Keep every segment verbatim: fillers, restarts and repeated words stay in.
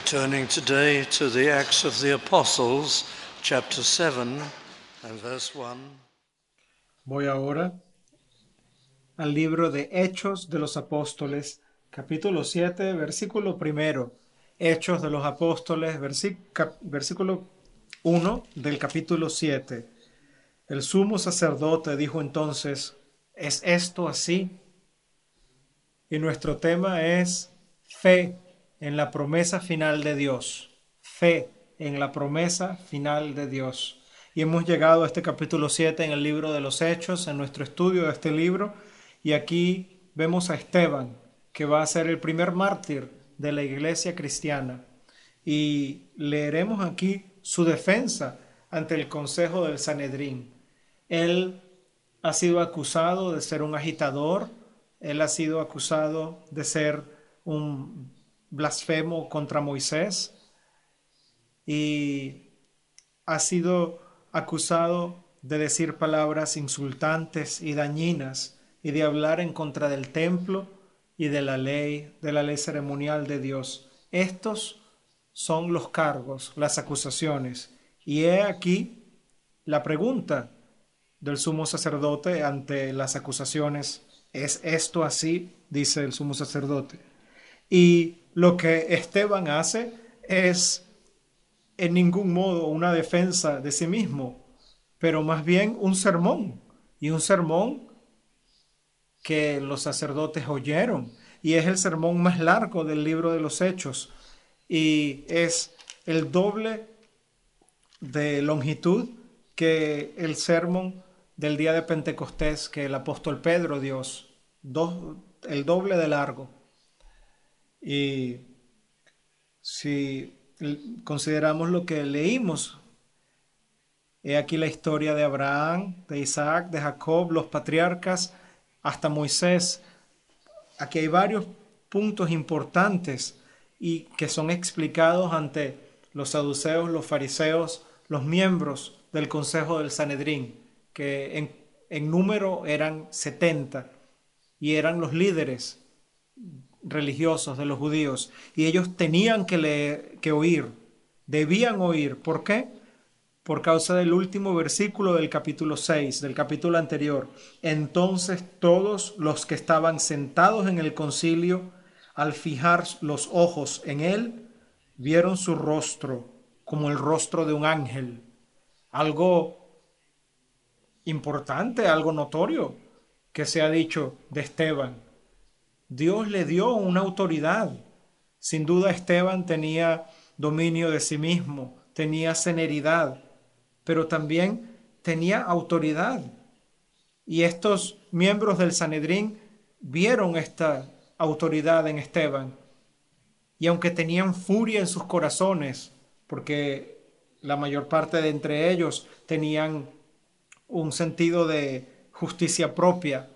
Turning today to the Acts of the Apostles, chapter seven and verse one. Voy ahora al libro de Hechos de los Apóstoles, capítulo siete, versículo primero. Hechos de los Apóstoles, versí- cap- versículo uno del capítulo siete. El sumo sacerdote dijo entonces, ¿es esto así? Y nuestro tema es fe en la promesa final de Dios. Fe en la promesa final de Dios. Y hemos llegado a este capítulo siete en el libro de los Hechos, en nuestro estudio de este libro. Y aquí vemos a Esteban, que va a ser el primer mártir de la iglesia cristiana. Y leeremos aquí su defensa ante el consejo del Sanedrín. Él ha sido acusado de ser un agitador, él ha sido acusado de ser un blasfemo contra Moisés y ha sido acusado de decir palabras insultantes y dañinas y de hablar en contra del templo y de la ley, de la ley ceremonial de Dios. Estos son los cargos, las acusaciones. Y he aquí la pregunta del sumo sacerdote ante las acusaciones. ¿Es esto así? Dice el sumo sacerdote. Y lo que Esteban hace es en ningún modo una defensa de sí mismo, pero más bien un sermón. Y un sermón que los sacerdotes oyeron. Y es el sermón más largo del libro de los Hechos. Y es el doble de longitud que el sermón del día de Pentecostés que el apóstol Pedro dio, dos, el doble de largo. Y si consideramos lo que leímos, he aquí la historia de Abraham, de Isaac, de Jacob, los patriarcas, hasta Moisés. Aquí hay varios puntos importantes y que son explicados ante los saduceos, los fariseos, los miembros del Consejo del Sanedrín, que en, en número eran setenta y eran los líderes religiosos de los judíos, y ellos tenían que leer, que oír, debían oír. ¿Por qué? Por causa del último versículo del capítulo seis, del capítulo anterior. Entonces todos los que estaban sentados en el concilio, al fijar los ojos en él, vieron su rostro como el rostro de un ángel. Algo importante, algo notorio que se ha dicho de Esteban. Dios le dio una autoridad. Sin duda Esteban tenía dominio de sí mismo, tenía celeridad, pero también tenía autoridad. Y estos miembros del Sanedrín vieron esta autoridad en Esteban. Y aunque tenían furia en sus corazones, porque la mayor parte de entre ellos tenían un sentido de justicia propia,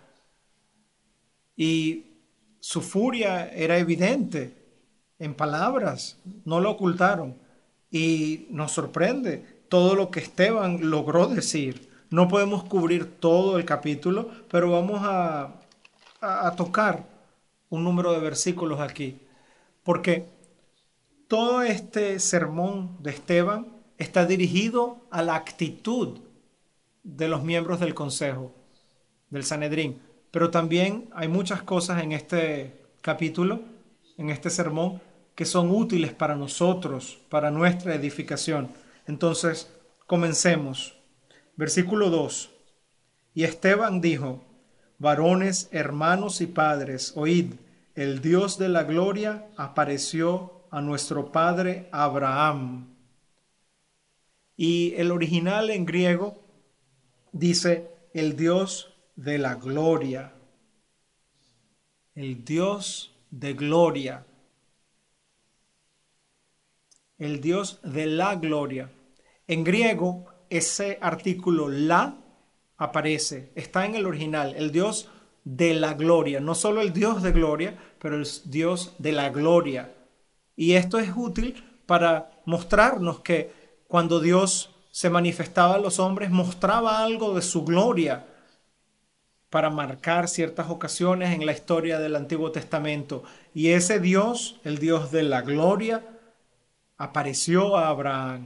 y su furia era evidente en palabras, no lo ocultaron. Y nos sorprende todo lo que Esteban logró decir. No podemos cubrir todo el capítulo, pero vamos a, a, a tocar un número de versículos aquí. Porque todo este sermón de Esteban está dirigido a la actitud de los miembros del consejo, del Sanedrín. Pero también hay muchas cosas en este capítulo, en este sermón, que son útiles para nosotros, para nuestra edificación. Entonces, comencemos. Versículo dos. Y Esteban dijo, varones, hermanos y padres, oíd, el Dios de la gloria apareció a nuestro padre Abraham. Y el original en griego dice, el Dios de la gloria. El Dios de gloria. El Dios de la gloria. En griego, ese artículo la aparece, está en el original, el Dios de la gloria. No solo el Dios de gloria, pero el Dios de la gloria. Y esto es útil para mostrarnos que cuando Dios se manifestaba a los hombres, mostraba algo de su gloria para marcar ciertas ocasiones en la historia del Antiguo Testamento. Y ese Dios, el Dios de la gloria, apareció a Abraham.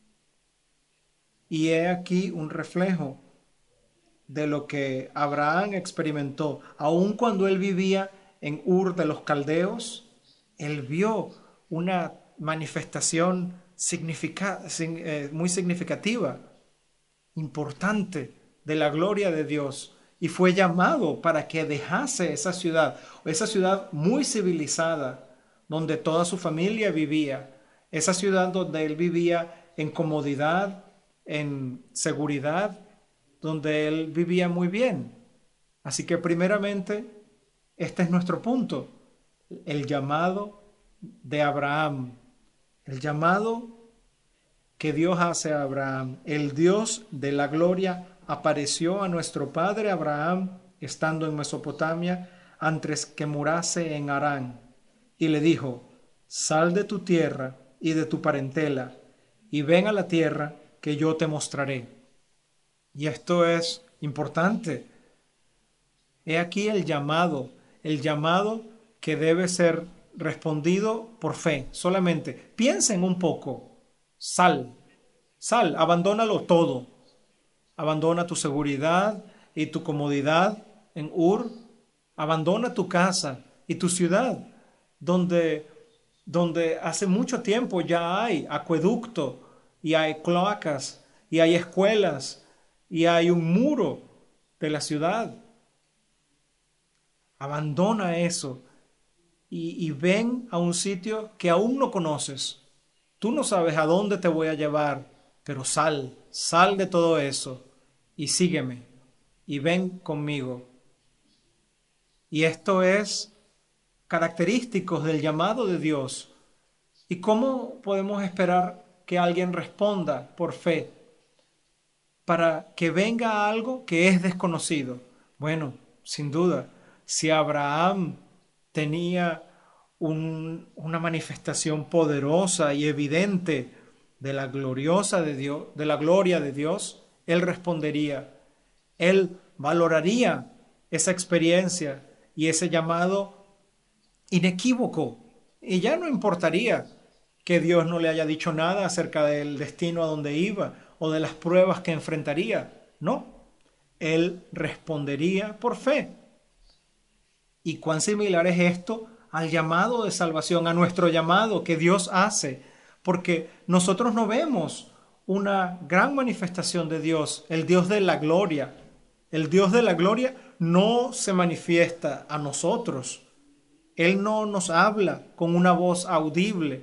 Y he aquí un reflejo de lo que Abraham experimentó. Aun cuando él vivía en Ur de los Caldeos, él vio una manifestación significa, eh, muy significativa, importante, de la gloria de Dios. Y fue llamado para que dejase esa ciudad, esa ciudad muy civilizada, donde toda su familia vivía, esa ciudad donde él vivía en comodidad, en seguridad, donde él vivía muy bien. Así que primeramente, este es nuestro punto, el llamado de Abraham, el llamado que Dios hace a Abraham. El Dios de la gloria apareció a nuestro padre Abraham estando en Mesopotamia antes que murase en Harán, y le dijo: sal de tu tierra y de tu parentela y ven a la tierra que yo te mostraré. Y esto es importante. He aquí el llamado, el llamado que debe ser respondido por fe. Solamente piensen un poco. Sal, sal, abandónalo todo. Abandona tu seguridad y tu comodidad en Ur. Abandona tu casa y tu ciudad, donde, donde hace mucho tiempo ya hay acueducto y hay cloacas y hay escuelas y hay un muro de la ciudad. Abandona eso y, y ven a un sitio que aún no conoces. Tú no sabes a dónde te voy a llevar, pero sal, sal de todo eso y sígueme y ven conmigo. Y esto es característico del llamado de Dios. ¿Y cómo podemos esperar que alguien responda por fe para que venga algo que es desconocido? Bueno, sin duda, si Abraham tenía un, una manifestación poderosa y evidente de la gloriosa de Dios, de la gloria de Dios, él respondería, él valoraría esa experiencia y ese llamado inequívoco, y ya no importaría que Dios no le haya dicho nada acerca del destino a donde iba o de las pruebas que enfrentaría. No, él respondería por fe. ¿Y cuán similar es esto al llamado de salvación, a nuestro llamado que Dios hace? Porque nosotros no vemos una gran manifestación de Dios, el Dios de la gloria. El Dios de la gloria no se manifiesta a nosotros. Él no nos habla con una voz audible.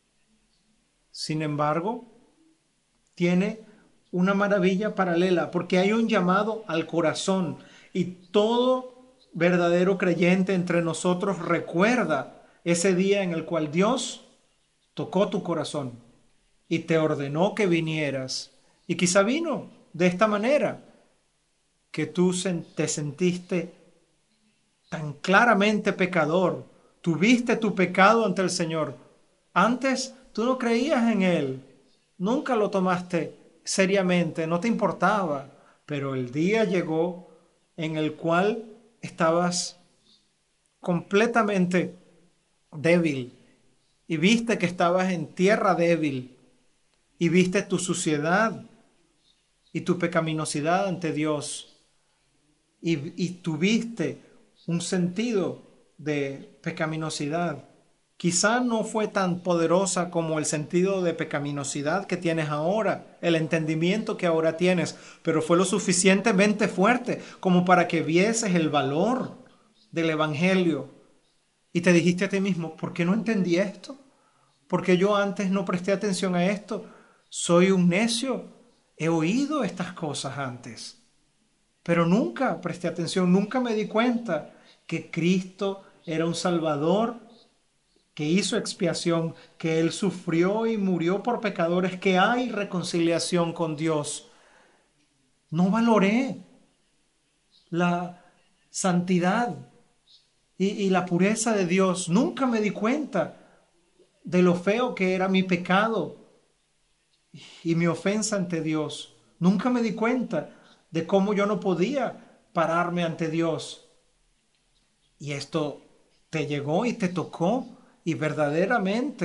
Sin embargo, tiene una maravilla paralela, porque hay un llamado al corazón, y todo verdadero creyente entre nosotros recuerda ese día en el cual Dios tocó tu corazón y te ordenó que vinieras. Y quizá vino de esta manera, que tú te sentiste tan claramente pecador, tuviste tu pecado ante el Señor. Antes tú no creías en Él, nunca lo tomaste seriamente, no te importaba, pero el día llegó en el cual estabas completamente débil y viste que estabas en tierra débil y viste tu suciedad y tu pecaminosidad ante Dios y, y tuviste un sentido de pecaminosidad. Quizá no fue tan poderosa como el sentido de pecaminosidad que tienes ahora, el entendimiento que ahora tienes, pero fue lo suficientemente fuerte como para que vieses el valor del Evangelio y te dijiste a ti mismo, ¿por qué no entendí esto? ¿Por qué yo antes no presté atención a esto? Soy un necio, he oído estas cosas antes, pero nunca presté atención, nunca me di cuenta que Cristo era un Salvador, que hizo expiación, que Él sufrió y murió por pecadores, que hay reconciliación con Dios. No valoré la santidad y, y la pureza de Dios. Nunca me di cuenta de lo feo que era mi pecado y mi ofensa ante Dios. Nunca me di cuenta de cómo yo no podía pararme ante Dios. Y esto te llegó y te tocó, y verdaderamente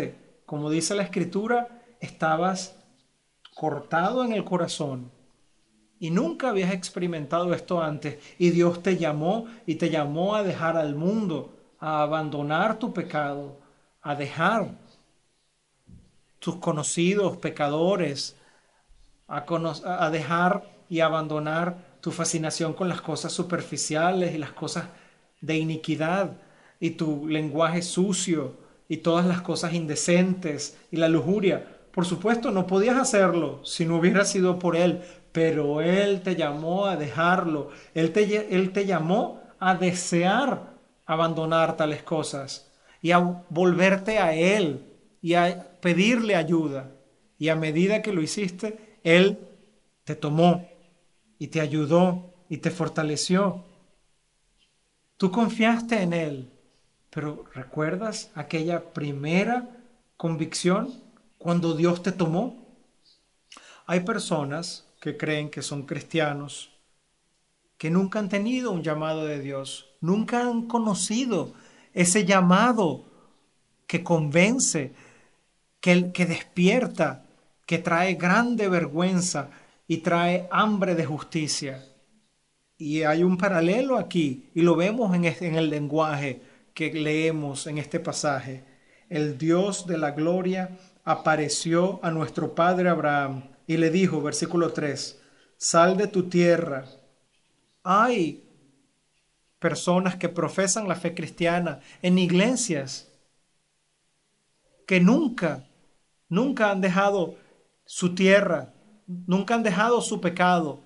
como dice la Escritura, estabas cortado en el corazón y nunca habías experimentado esto antes, y Dios te llamó y te llamó a dejar al mundo, a abandonar tu pecado, a dejar tus conocidos pecadores, a, cono- a dejar y abandonar tu fascinación con las cosas superficiales y las cosas de iniquidad y tu lenguaje sucio y todas las cosas indecentes y la lujuria. Por supuesto, no podías hacerlo si no hubiera sido por Él, pero Él te llamó a dejarlo. Él te, Él te llamó a desear abandonar tales cosas y a volverte a Él y a pedirle ayuda. Y a medida que lo hiciste, Él te tomó y te ayudó y te fortaleció. Tú confiaste en Él, pero ¿recuerdas aquella primera convicción cuando Dios te tomó? Hay personas que creen que son cristianos, que nunca han tenido un llamado de Dios, nunca han conocido ese llamado que convence, que, que despierta, que trae grande vergüenza y trae hambre de justicia. Y hay un paralelo aquí, y lo vemos en, este, en el lenguaje que leemos en este pasaje. El Dios de la gloria apareció a nuestro padre Abraham y le dijo, versículo tres, sal de tu tierra. Hay personas que profesan la fe cristiana en iglesias que nunca, nunca han dejado su tierra, nunca han dejado su pecado,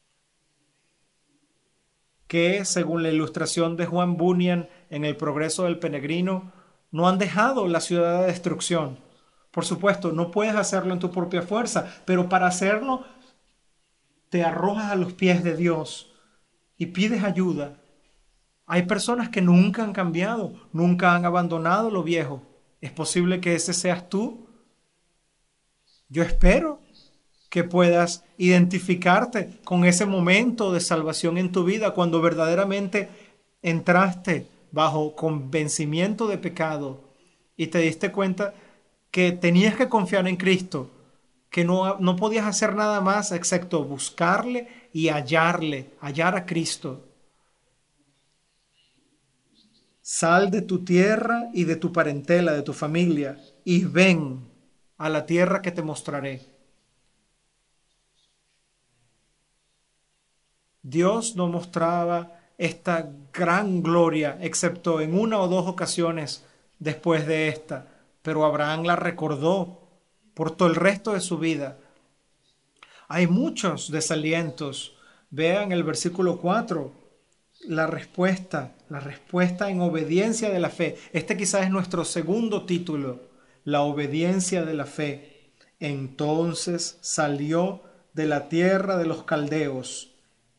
que según la ilustración de Juan Bunyan en El progreso del peregrino, no han dejado la ciudad de destrucción. Por supuesto, no puedes hacerlo en tu propia fuerza, pero para hacerlo te arrojas a los pies de Dios y pides ayuda. Hay personas que nunca han cambiado, nunca han abandonado lo viejo. ¿Es posible que ese seas tú? Yo espero que puedas identificarte con ese momento de salvación en tu vida cuando verdaderamente entraste bajo convencimiento de pecado y te diste cuenta que tenías que confiar en Cristo, que no, no podías hacer nada más excepto buscarle y hallarle, hallar a Cristo. Sal de tu tierra y de tu parentela, de tu familia, y ven a la tierra que te mostraré. Dios no mostraba esta gran gloria, excepto en una o dos ocasiones después de esta, pero Abraham la recordó por todo el resto de su vida. Hay muchos desalientos. Vean el versículo cuatro, la respuesta, la respuesta en obediencia de la fe. Este quizás es nuestro segundo título, la obediencia de la fe. Entonces salió de la tierra de los caldeos.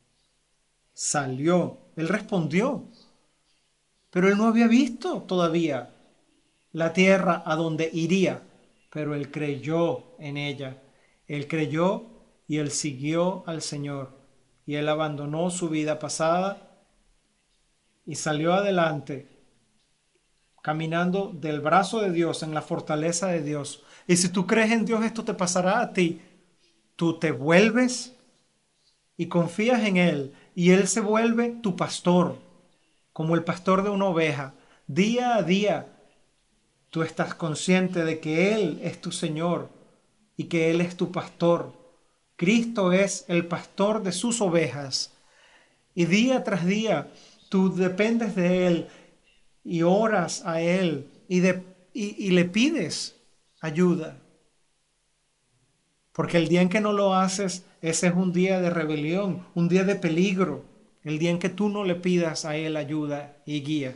Salió, él respondió, pero él no había visto todavía la tierra a donde iría, pero él creyó en ella. Él creyó y él siguió al Señor y él abandonó su vida pasada y salió adelante caminando del brazo de Dios en la fortaleza de Dios. Y si tú crees en Dios, esto te pasará a ti. Tú te vuelves y confías en Él y Él se vuelve tu pastor, como el pastor de una oveja. Día a día tú estás consciente de que Él es tu Señor y que Él es tu pastor. Cristo es el pastor de sus ovejas. Y día tras día tú dependes de Él y oras a Él y, de, y, y le pides ayuda. Porque el día en que no lo haces, ese es un día de rebelión, un día de peligro. El día en que tú no le pidas a Él ayuda y guía.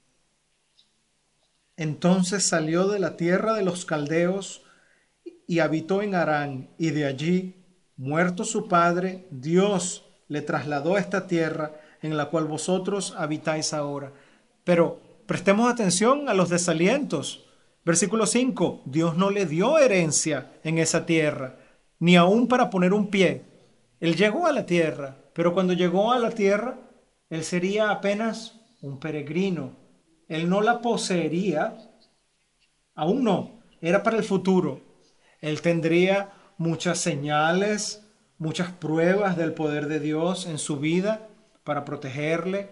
Entonces salió de la tierra de los caldeos y habitó en Harán, y de allí, muerto su padre, Dios le trasladó a esta tierra en la cual vosotros habitáis ahora. Pero prestemos atención a los desalientos. Versículo cinco, Dios no le dio herencia en esa tierra, ni aún para poner un pie. Él llegó a la tierra, pero cuando llegó a la tierra, él sería apenas un peregrino. Él no la poseería, aún no, era para el futuro. Él tendría muchas señales, muchas pruebas del poder de Dios en su vida para protegerle,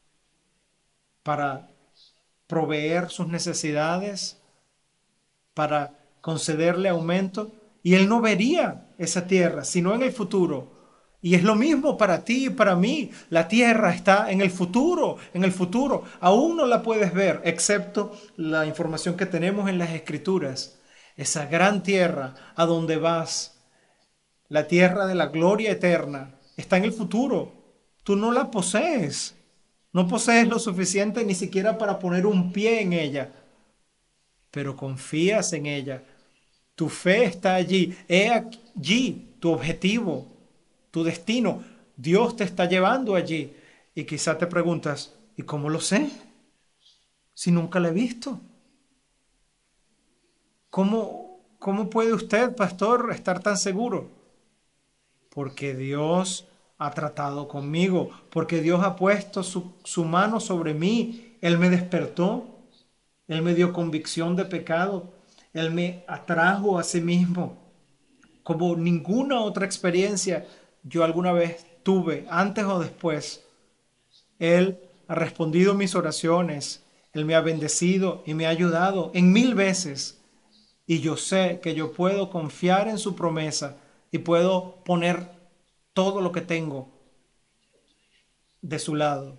para proveer sus necesidades, para concederle aumento. Y él no vería esa tierra, sino en el futuro. Y es lo mismo para ti y para mí. La tierra está en el futuro, en el futuro. Aún no la puedes ver, excepto la información que tenemos en las Escrituras. Esa gran tierra a donde vas, la tierra de la gloria eterna, está en el futuro. Tú no la posees. No posees lo suficiente ni siquiera para poner un pie en ella, pero confías en ella. Tu fe está allí. He allí tu objetivo, tu destino. Dios te está llevando allí. Y quizá te preguntas, ¿y cómo lo sé? Si nunca la he visto. ¿Cómo, cómo puede usted, pastor, estar tan seguro? Porque Dios ha tratado conmigo, porque Dios ha puesto su, su mano sobre mí. Él me despertó, Él me dio convicción de pecado, Él me atrajo a sí mismo. Como ninguna otra experiencia yo alguna vez tuve, antes o después, Él ha respondido mis oraciones, Él me ha bendecido y me ha ayudado en mil veces. Y yo sé que yo puedo confiar en su promesa y puedo poner todo lo que tengo de su lado.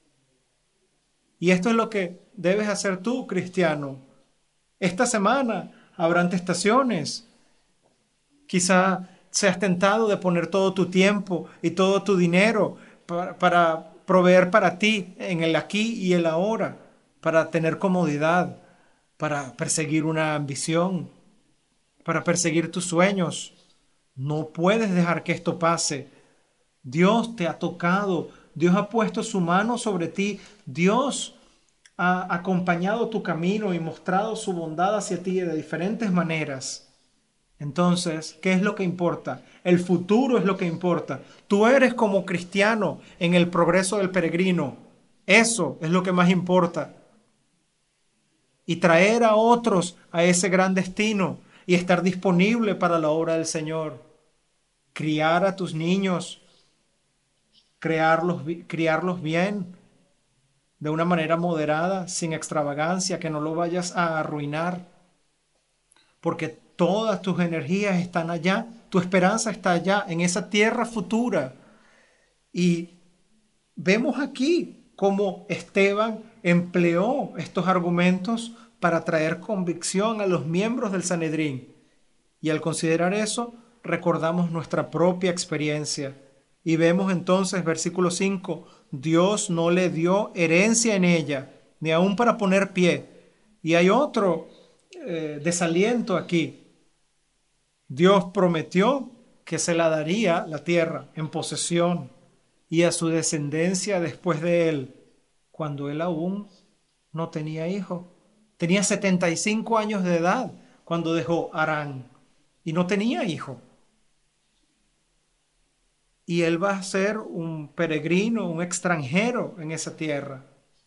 Y esto es lo que debes hacer tú, cristiano. Esta semana habrán tentaciones. Quizá seas tentado de poner todo tu tiempo y todo tu dinero para, para proveer para ti en el aquí y el ahora, para tener comodidad, para perseguir una ambición, para perseguir tus sueños. No puedes dejar que esto pase. Dios te ha tocado, Dios ha puesto su mano sobre ti, Dios ha acompañado tu camino y mostrado su bondad hacia ti de diferentes maneras. Entonces, ¿qué es lo que importa? El futuro es lo que importa. Tú eres como cristiano en el progreso del peregrino. Eso es lo que más importa. Y traer a otros a ese gran destino y estar disponible para la obra del Señor. Criar a tus niños, criarlos, criarlos bien, de una manera moderada, sin extravagancia, que no lo vayas a arruinar. Porque todas tus energías están allá, tu esperanza está allá, en esa tierra futura. Y vemos aquí cómo Esteban empleó estos argumentos para traer convicción a los miembros del Sanedrín. Y al considerar eso, recordamos nuestra propia experiencia. Y vemos entonces, versículo cinco, Dios no le dio herencia en ella, ni aún para poner pie. Y hay otro eh, desaliento aquí. Dios prometió que se la daría la tierra en posesión y a su descendencia después de él, cuando él aún no tenía hijo. Tenía setenta y cinco años de edad cuando dejó Harán y no tenía hijo. Y él va a ser un peregrino, un extranjero en esa tierra.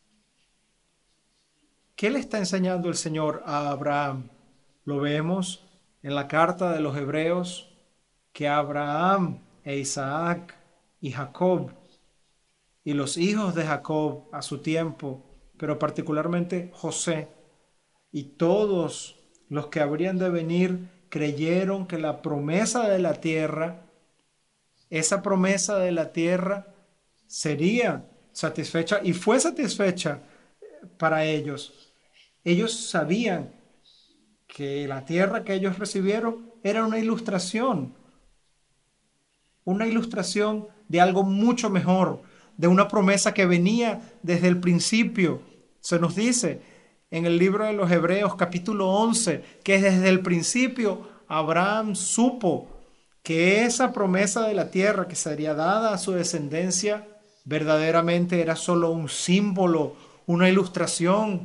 ¿Qué le está enseñando el Señor a Abraham? Lo vemos en la carta de los Hebreos, que Abraham e Isaac y Jacob y los hijos de Jacob a su tiempo, pero particularmente José y todos los que habrían de venir, creyeron que la promesa de la tierra, esa promesa de la tierra sería satisfecha y fue satisfecha para ellos. Ellos sabían que la tierra que ellos recibieron era una ilustración, una ilustración de algo mucho mejor, de una promesa que venía desde el principio. Se nos dice en el libro de los Hebreos capítulo once que desde el principio Abraham supo que esa promesa de la tierra que sería dada a su descendencia verdaderamente era solo un símbolo, una ilustración,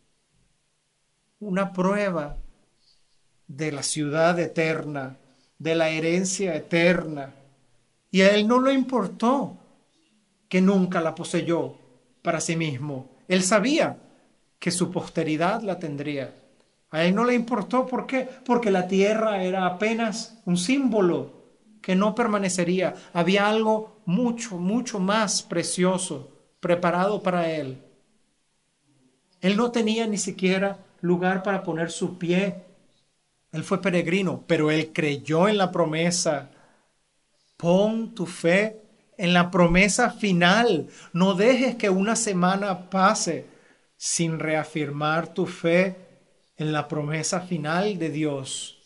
una prueba de la ciudad eterna, de la herencia eterna. Y a él no le importó que nunca la poseyó para sí mismo. Él sabía que su posteridad la tendría. A él no le importó. ¿Por qué? Porque la tierra era apenas un símbolo que no permanecería. Había algo mucho, mucho más precioso preparado para él. Él no tenía ni siquiera lugar para poner su pie. Él fue peregrino, pero él creyó en la promesa. Pon tu fe en la promesa final. No dejes que una semana pase sin reafirmar tu fe en la promesa final de Dios.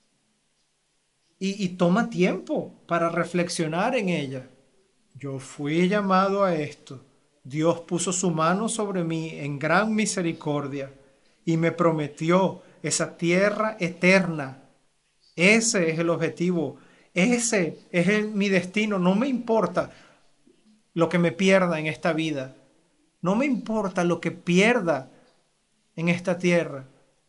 Y, y toma tiempo para reflexionar en ella. Yo fui llamado a esto. Dios puso su mano sobre mí en gran misericordia y me prometió esa tierra eterna. Ese es el objetivo. Ese es el, mi destino. No me importa lo que me pierda en esta vida. No me importa lo que pierda en esta tierra.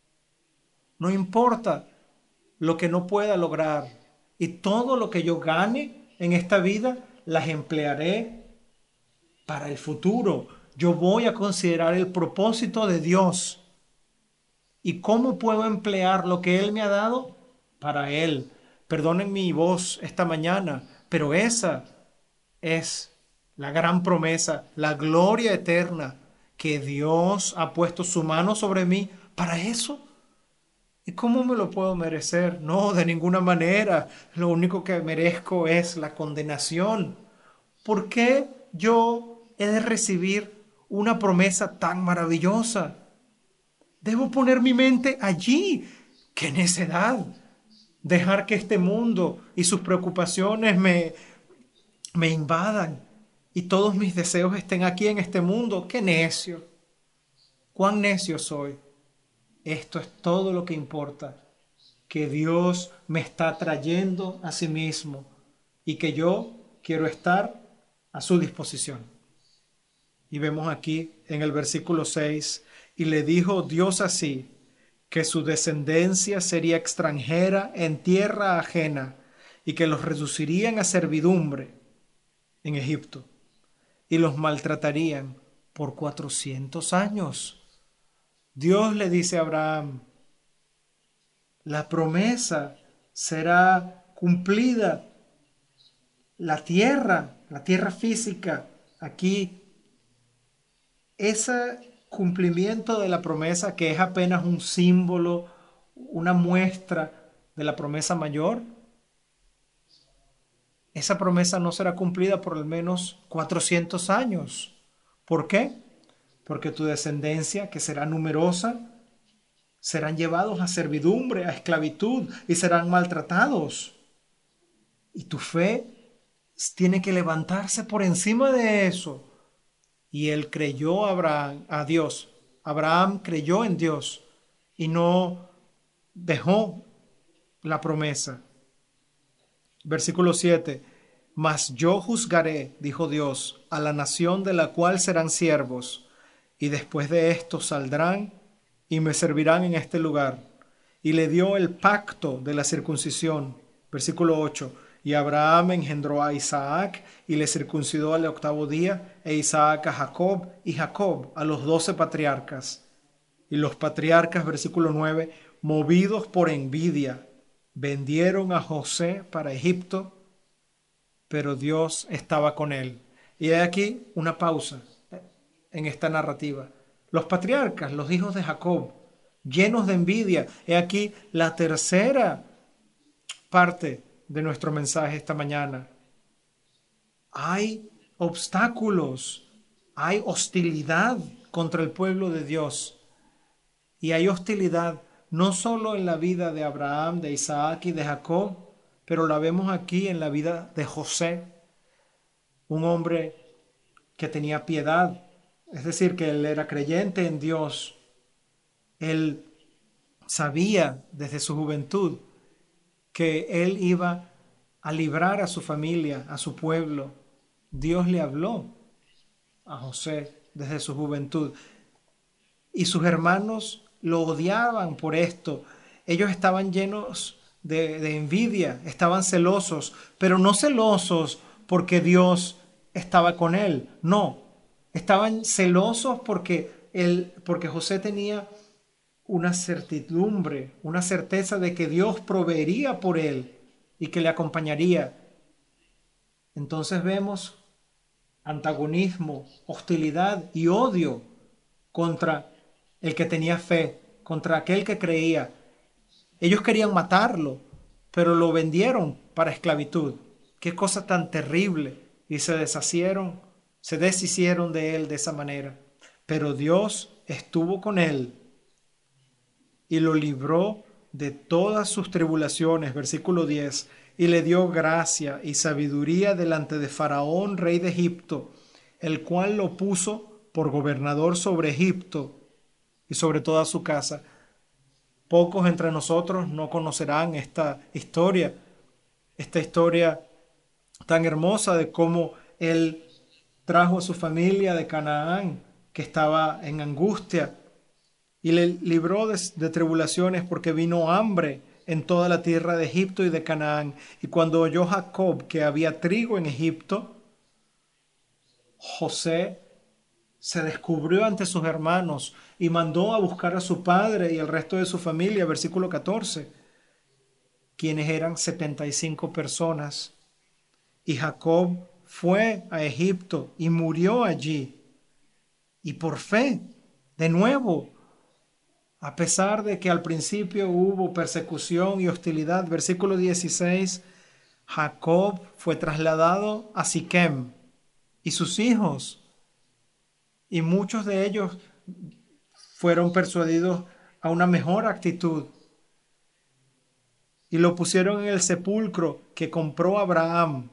No importa lo que no pueda lograr. Y todo lo que yo gane en esta vida, las emplearé para el futuro. Yo voy a considerar el propósito de Dios. ¿Y cómo puedo emplear lo que Él me ha dado? Para Él. Perdonen mi voz esta mañana, pero esa es la gran promesa, la gloria eterna, que Dios ha puesto su mano sobre mí para eso. ¿Y cómo me lo puedo merecer? No, de ninguna manera. Lo único que merezco es la condenación. ¿Por qué yo he de recibir una promesa tan maravillosa? Debo poner mi mente allí. ¡Qué necedad! Dejar que este mundo y sus preocupaciones me, me invadan y todos mis deseos estén aquí en este mundo. ¡Qué necio! ¡Cuán necio soy! Esto es todo lo que importa, que Dios me está trayendo a sí mismo y que yo quiero estar a su disposición. Y vemos aquí en el versículo seis, y le dijo Dios así, que su descendencia sería extranjera en tierra ajena y que los reducirían a servidumbre en Egipto y los maltratarían por cuatrocientos años. Dios le dice a Abraham, la promesa será cumplida. La tierra, la tierra física, aquí, ese cumplimiento de la promesa que es apenas un símbolo, una muestra de la promesa mayor, esa promesa no será cumplida por al menos cuatrocientos años. ¿Por qué? Porque tu descendencia, que será numerosa, serán llevados a servidumbre, a esclavitud y serán maltratados. Y tu fe tiene que levantarse por encima de eso. Y él creyó a Abraham, a Dios. Abraham creyó en Dios y no dejó la promesa. Versículo siete. Mas yo juzgaré, dijo Dios, a la nación de la cual serán siervos, y después de esto saldrán y me servirán en este lugar. Y le dio el pacto de la circuncisión. Versículo ocho. Y Abraham engendró a Isaac y le circuncidó al octavo día, e Isaac a Jacob y Jacob a los doce patriarcas. Y los patriarcas, versículo nueve, movidos por envidia, vendieron a José para Egipto, pero Dios estaba con él. Y hay aquí una pausa en esta narrativa. Los patriarcas, los hijos de Jacob, llenos de envidia. He aquí la tercera parte de nuestro mensaje esta mañana. Hay obstáculos, hay hostilidad contra el pueblo de Dios. Y hay hostilidad no solo en la vida de Abraham, de Isaac y de Jacob, pero la vemos aquí en la vida de José, un hombre que tenía piedad, es decir, que él era creyente en Dios. Él sabía desde su juventud que él iba a librar a su familia, a su pueblo. Dios le habló a José desde su juventud. Y sus hermanos lo odiaban por esto. Ellos estaban llenos de, de envidia, estaban celosos, pero no celosos porque Dios estaba con él. No, estaban celosos porque, él, porque José tenía una certidumbre, una certeza de que Dios proveería por él y que le acompañaría. Entonces vemos antagonismo, hostilidad y odio contra el que tenía fe, contra aquel que creía. Ellos querían matarlo, pero lo vendieron para esclavitud. Qué cosa tan terrible. Y se deshacieron, se deshicieron de él de esa manera. Pero Dios estuvo con él y lo libró de todas sus tribulaciones. Versículo diez. Y le dio gracia y sabiduría delante de Faraón, rey de Egipto, el cual lo puso por gobernador sobre Egipto y sobre toda su casa. Pocos entre nosotros no conocerán esta historia, esta historia tan hermosa de cómo él trajo a su familia de Canaán, que estaba en angustia, y le libró de, de tribulaciones porque vino hambre en toda la tierra de Egipto y de Canaán. Y cuando oyó Jacob que había trigo en Egipto, José se descubrió ante sus hermanos y mandó a buscar a su padre y el resto de su familia, versículo catorce, quienes eran setenta y cinco personas. Y Jacob fue a Egipto y murió allí. Y por fe, de nuevo, a pesar de que al principio hubo persecución y hostilidad, versículo dieciséis, Jacob fue trasladado a Siquem y sus hijos, y muchos de ellos fueron persuadidos a una mejor actitud y lo pusieron en el sepulcro que compró Abraham.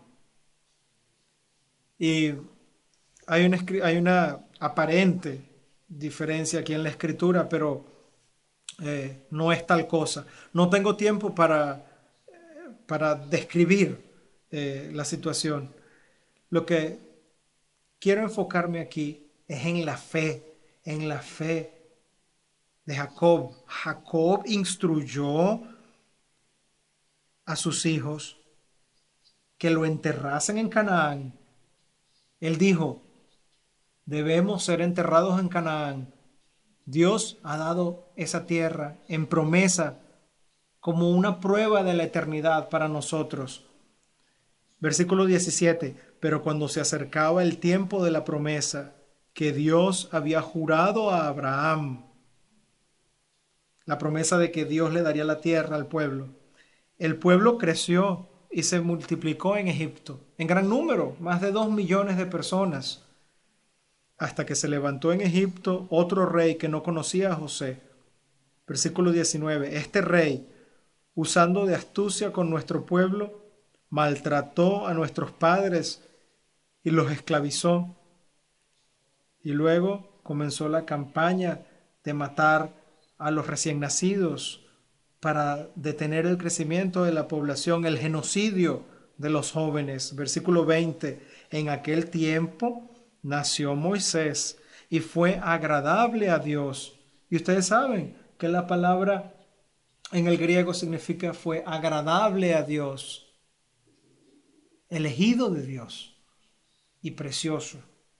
Y hay una, hay una aparente diferencia aquí en la escritura, pero eh, no es tal cosa. No tengo tiempo para, para describir eh, la situación. Lo que quiero enfocarme aquí es en la fe, en la fe de Jacob. Jacob instruyó a sus hijos que lo enterrasen en Canaán. Él dijo, debemos ser enterrados en Canaán. Dios ha dado esa tierra en promesa como una prueba de la eternidad para nosotros. Versículo diecisiete. Pero cuando se acercaba el tiempo de la promesa que Dios había jurado a Abraham, la promesa de que Dios le daría la tierra al pueblo, el pueblo creció y se multiplicó en Egipto, en gran número, más de dos millones de personas, hasta que se levantó en Egipto otro rey que no conocía a José. Versículo diecinueve. Este rey, usando de astucia con nuestro pueblo, maltrató a nuestros padres y los esclavizó. Y luego comenzó la campaña de matar a los recién nacidos para detener el crecimiento de la población, el genocidio de los jóvenes. Versículo veinte. En aquel tiempo nació Moisés y fue agradable a Dios. Y ustedes saben que la palabra en el griego significa fue agradable a Dios, elegido de Dios y precioso.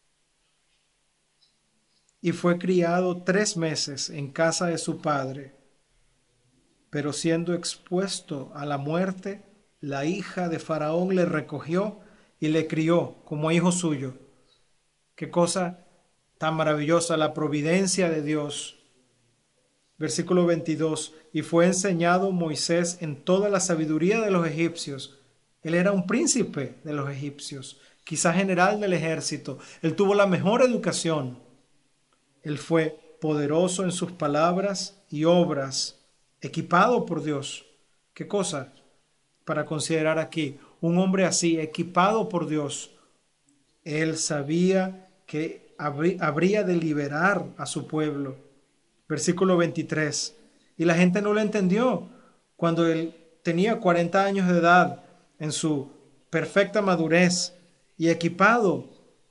Y fue criado tres meses en casa de su padre, pero siendo expuesto a la muerte, la hija de Faraón le recogió y le crió como hijo suyo. Qué cosa tan maravillosa la providencia de Dios. Versículo veintidós. Y fue enseñado Moisés en toda la sabiduría de los egipcios. Él era un príncipe de los egipcios, quizá general del ejército. Él tuvo la mejor educación. Él fue poderoso en sus palabras y obras, equipado por Dios. ¿Qué cosa para considerar aquí? Un hombre así, equipado por Dios. Él sabía que habría de liberar a su pueblo. Versículo veintitrés. Y la gente no lo entendió cuando él tenía cuarenta años de edad, en su perfecta madurez y equipado,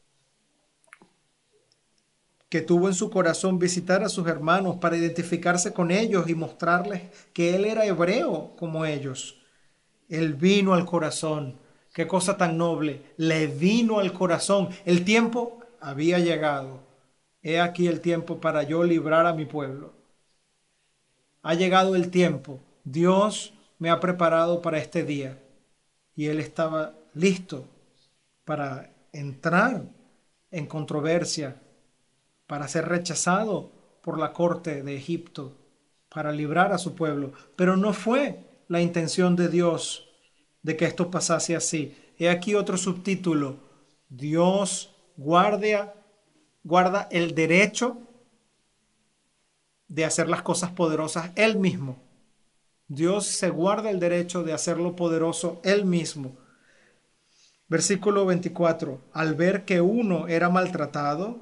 que tuvo en su corazón visitar a sus hermanos para identificarse con ellos y mostrarles que él era hebreo como ellos. Él vino al corazón. Qué cosa tan noble. Le vino al corazón. El tiempo había llegado. He aquí el tiempo para yo librar a mi pueblo. ha llegado el tiempo. Dios me ha preparado para este día. Y él estaba listo para entrar en controversia, para ser rechazado por la corte de Egipto, para librar a su pueblo. Pero no fue la intención de Dios de que esto pasase así. He aquí otro subtítulo: Dios guarda, guarda el derecho de hacer las cosas poderosas Él mismo. Dios se guarda el derecho de hacerlo poderoso Él mismo. Versículo veinticuatro. Al ver que uno era maltratado,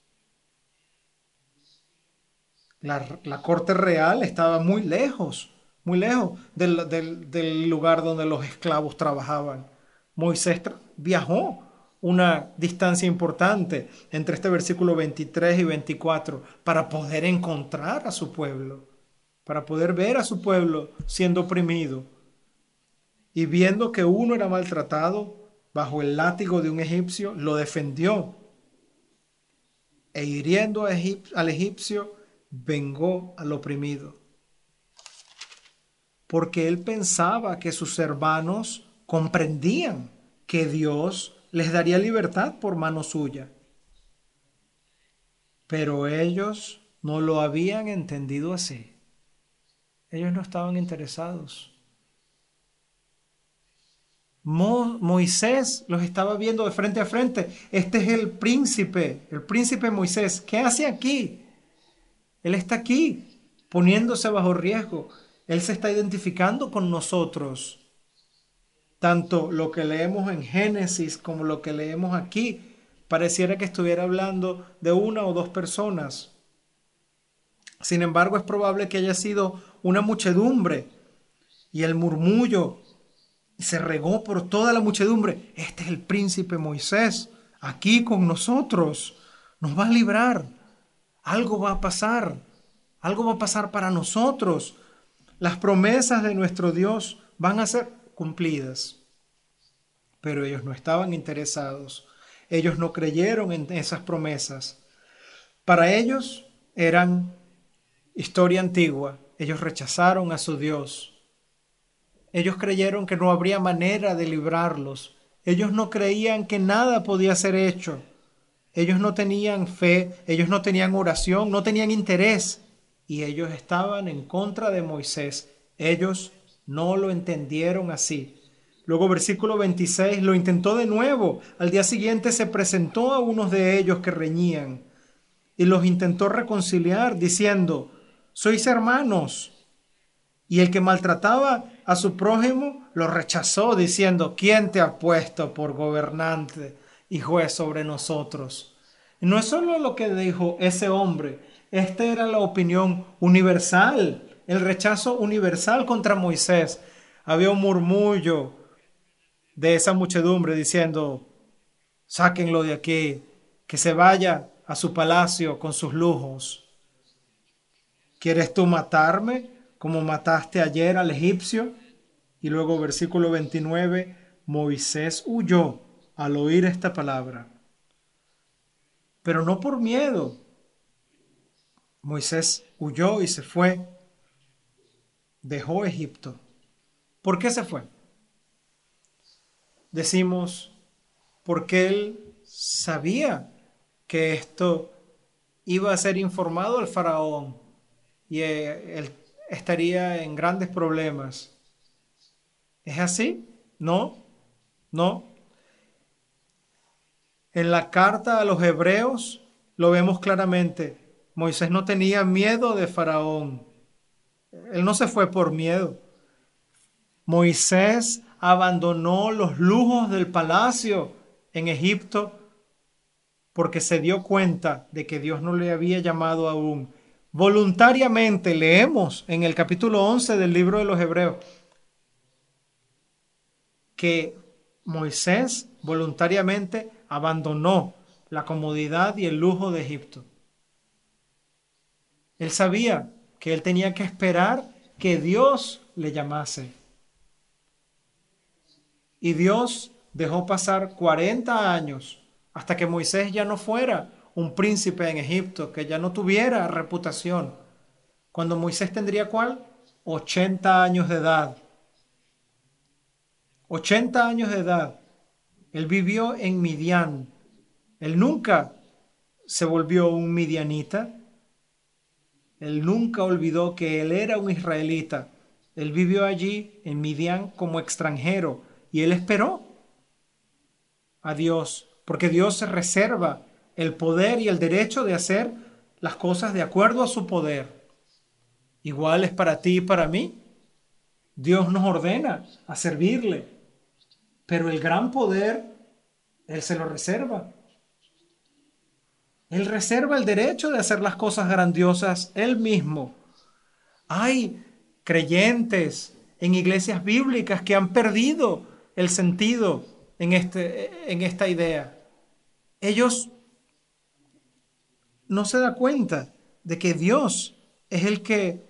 la, la corte real estaba muy lejos, muy lejos del, del, del lugar donde los esclavos trabajaban. Moisés viajó una distancia importante entre este versículo veintitrés y veinticuatro para poder encontrar a su pueblo, para poder ver a su pueblo siendo oprimido. Y viendo que uno era maltratado bajo el látigo de un egipcio, lo defendió. E hiriendo a Egip- al egipcio, vengó al oprimido. Porque él pensaba que sus hermanos comprendían que Dios les daría libertad por mano suya. Pero ellos no lo habían entendido así. Ellos no estaban interesados. Mo- Moisés los estaba viendo de frente a frente. Este es el príncipe, el príncipe Moisés. ¿Qué hace aquí? Él está aquí, poniéndose bajo riesgo. Él se está identificando con nosotros. Tanto lo que leemos en Génesis como lo que leemos aquí, pareciera que estuviera hablando de una o dos personas. Sin embargo, es probable que haya sido una muchedumbre, y el murmullo se regó por toda la muchedumbre. Este es el príncipe Moisés, aquí con nosotros. Nos va a librar. Algo va a pasar. Algo va a pasar para nosotros. Las promesas de nuestro Dios van a ser cumplidas. Pero ellos no estaban interesados. Ellos no creyeron en esas promesas. Para ellos eran historia antigua. Ellos rechazaron a su Dios. Ellos creyeron que no habría manera de librarlos. Ellos no creían que nada podía ser hecho. Ellos no tenían fe, ellos no tenían oración, no tenían interés. Y ellos estaban en contra de Moisés. Ellos no lo entendieron así. Luego, versículo veintiséis, lo intentó de nuevo. Al día siguiente se presentó a unos de ellos que reñían y los intentó reconciliar, diciendo: sois hermanos. Y el que maltrataba a su prójimo lo rechazó, diciendo: ¿quién te ha puesto por gobernante y juez sobre nosotros? Y no es solo lo que dijo ese hombre, esta era la opinión universal, el rechazo universal contra Moisés. Había un murmullo de esa muchedumbre diciendo: sáquenlo de aquí, que se vaya a su palacio con sus lujos. ¿Quieres tú matarme como mataste ayer al egipcio? Y luego versículo veintinueve, Moisés huyó al oír esta palabra, pero no por miedo. Moisés huyó y se fue, dejó Egipto. ¿Por qué se fue? Decimos, porque él sabía que esto iba a ser informado al faraón y él estaría en grandes problemas. ¿Es así? No, no. En la carta a los hebreos lo vemos claramente. Moisés no tenía miedo de Faraón. Él no se fue por miedo. Moisés abandonó los lujos del palacio en Egipto porque se dio cuenta de que Dios no le había llamado aún. Voluntariamente leemos en el capítulo once del libro de los Hebreos que Moisés voluntariamente abandonó la comodidad y el lujo de Egipto. Él sabía que él tenía que esperar que Dios le llamase. Y Dios dejó pasar cuarenta años hasta que Moisés ya no fuera un príncipe en Egipto, que ya no tuviera reputación. Cuando Moisés tendría ¿cuál? ochenta años de edad. ochenta años de edad. Él vivió en Midian. Él nunca se volvió un midianita. Él nunca olvidó que él era un israelita. Él vivió allí en Midian como extranjero y él esperó a Dios, porque Dios se reserva el poder y el derecho de hacer las cosas de acuerdo a su poder. Igual es para ti y para mí. Dios nos ordena a servirle, pero el gran poder Él se lo reserva. Él reserva el derecho de hacer las cosas grandiosas Él mismo. Hay creyentes en iglesias bíblicas que han perdido el sentido en, este, en esta idea. Ellos no se dan cuenta de que Dios es el que,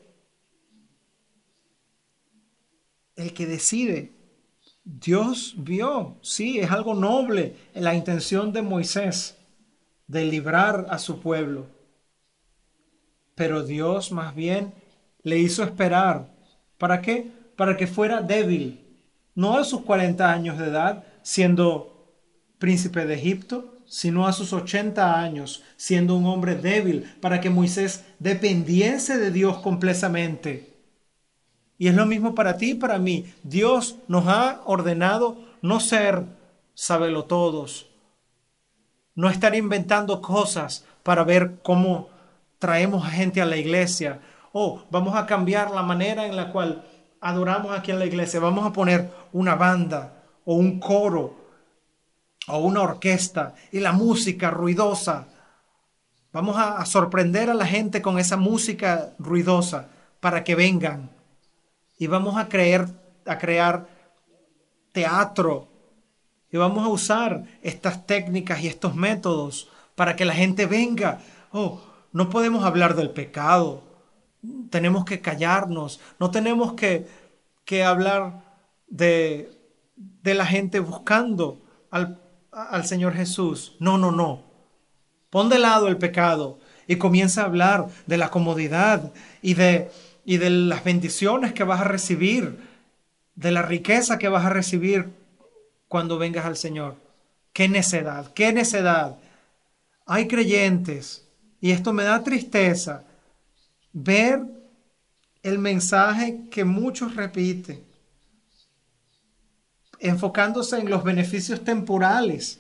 el que decide. Dios vio, sí, es algo noble en la intención de Moisés de librar a su pueblo. Pero Dios más bien le hizo esperar. ¿Para qué? Para que fuera débil. No a sus cuarenta años de edad, siendo príncipe de Egipto, sino a sus ochenta años, siendo un hombre débil, para que Moisés dependiese de Dios completamente. Y es lo mismo para ti y para mí. Dios nos ha ordenado no ser sabelotodos, no estar inventando cosas para ver cómo traemos a gente a la iglesia. Oh, vamos a cambiar la manera en la cual adoramos aquí en la iglesia. Vamos a poner una banda o un coro o una orquesta y la música ruidosa. Vamos a, a sorprender a la gente con esa música ruidosa para que vengan. Y vamos a, creer, a crear teatro. Y vamos a usar estas técnicas y estos métodos para que la gente venga. Oh, no podemos hablar del pecado. Tenemos que callarnos. No tenemos que, que hablar de, de la gente buscando al, al Señor Jesús. No, no, no. Pon de lado el pecado y comienza a hablar de la comodidad y de, y de las bendiciones que vas a recibir, de la riqueza que vas a recibir cuando vengas al Señor. ¡Qué necedad! ¡Qué necedad! Hay creyentes, y esto me da tristeza, ver el mensaje que muchos repiten, enfocándose en los beneficios temporales.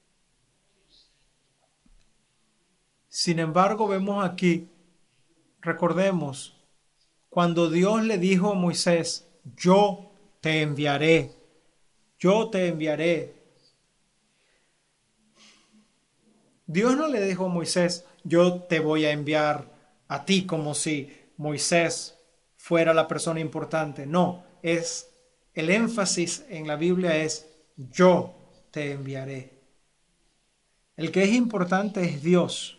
Sin embargo, vemos aquí, recordemos, cuando Dios le dijo a Moisés, yo te enviaré, yo te enviaré. Dios no le dijo a Moisés, yo te voy a enviar a ti, como si Moisés fuera la persona importante. No, es el énfasis en la Biblia es yo te enviaré. El que es importante es Dios.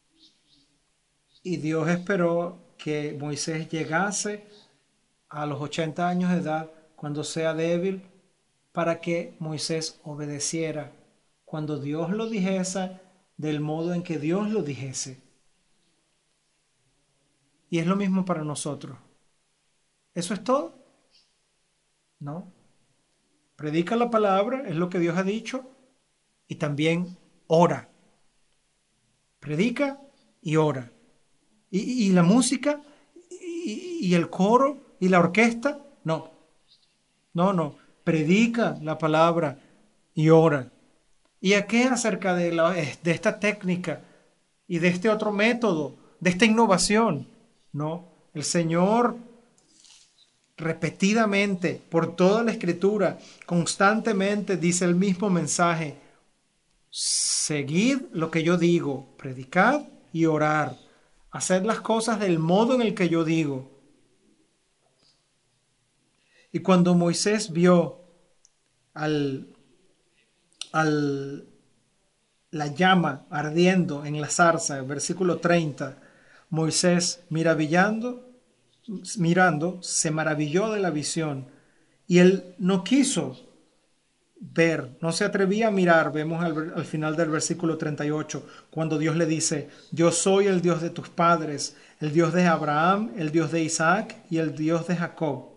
Y Dios esperó que Moisés llegase a los ochenta años de edad, cuando sea débil, para que Moisés obedeciera cuando Dios lo dijese, del modo en que Dios lo dijese. Y es lo mismo para nosotros. ¿Eso es todo? No. Predica la palabra, es lo que Dios ha dicho, y también ora. Predica y ora. Y, y la música, y, y el coro, y la orquesta, no. No, no. Predica la palabra y ora. ¿Y a qué acerca de, la, de esta técnica y de este otro método, de esta innovación? No, el Señor repetidamente, por toda la Escritura, constantemente dice el mismo mensaje: seguid lo que yo digo, predicad y orar, haced las cosas del modo en el que yo digo. Y cuando Moisés vio al al, la llama ardiendo en la zarza, versículo treinta, Moisés maravillando, mirando, se maravilló de la visión, y él no quiso ver, no se atrevía a mirar. Vemos al, al final del versículo treinta y ocho, cuando Dios le dice, yo soy el Dios de tus padres, el Dios de Abraham, el Dios de Isaac y el Dios de Jacob.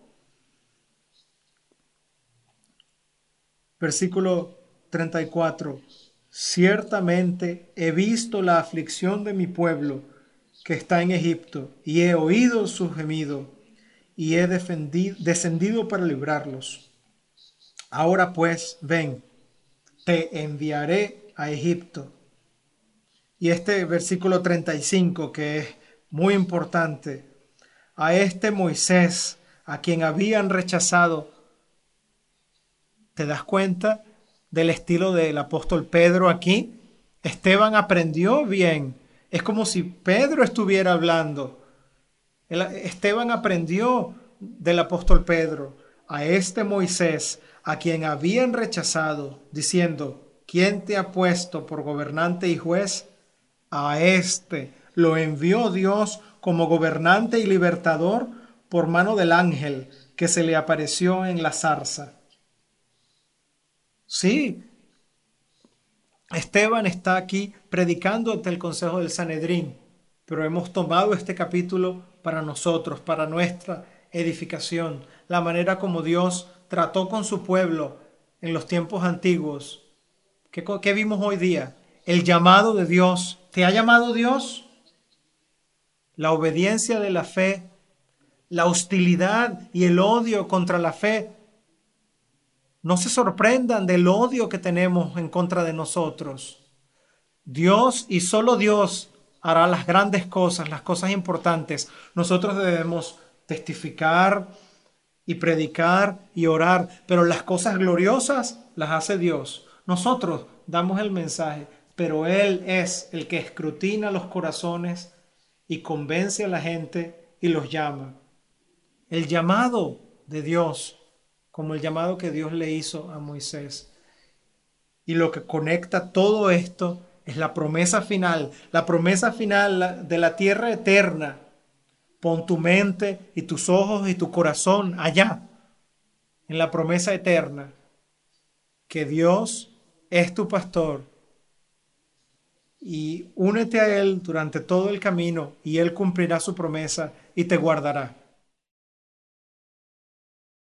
Versículo treinta y cuatro, ciertamente he visto la aflicción de mi pueblo que está en Egipto, y he oído su gemido, y he defendido, descendido para librarlos. Ahora pues, ven, te enviaré a Egipto. Y este versículo treinta y cinco, que es muy importante, a este Moisés, a quien habían rechazado. ¿Te das cuenta del estilo del apóstol Pedro aquí? Esteban aprendió bien. Es como si Pedro estuviera hablando. Esteban aprendió del apóstol Pedro. A este Moisés, a quien habían rechazado, diciendo, ¿quién te ha puesto por gobernante y juez? A este lo envió Dios como gobernante y libertador por mano del ángel que se le apareció en la zarza. Sí, Esteban está aquí predicando ante el Consejo del Sanedrín, pero hemos tomado este capítulo para nosotros, para nuestra edificación, la manera como Dios trató con su pueblo en los tiempos antiguos. ¿Qué, qué vimos hoy día? El llamado de Dios. ¿Te ha llamado Dios? La obediencia de la fe, la hostilidad y el odio contra la fe. No se sorprendan del odio que tenemos en contra de nosotros. Dios y solo Dios hará las grandes cosas, las cosas importantes. Nosotros debemos testificar y predicar y orar, pero las cosas gloriosas las hace Dios. Nosotros damos el mensaje, pero Él es el que escrutina los corazones y convence a la gente y los llama. El llamado de Dios, como el llamado que Dios le hizo a Moisés. Y lo que conecta todo esto es la promesa final, la promesa final de la tierra eterna. Pon tu mente y tus ojos y tu corazón allá, en la promesa eterna, que Dios es tu pastor. Y únete a Él durante todo el camino y Él cumplirá su promesa y te guardará.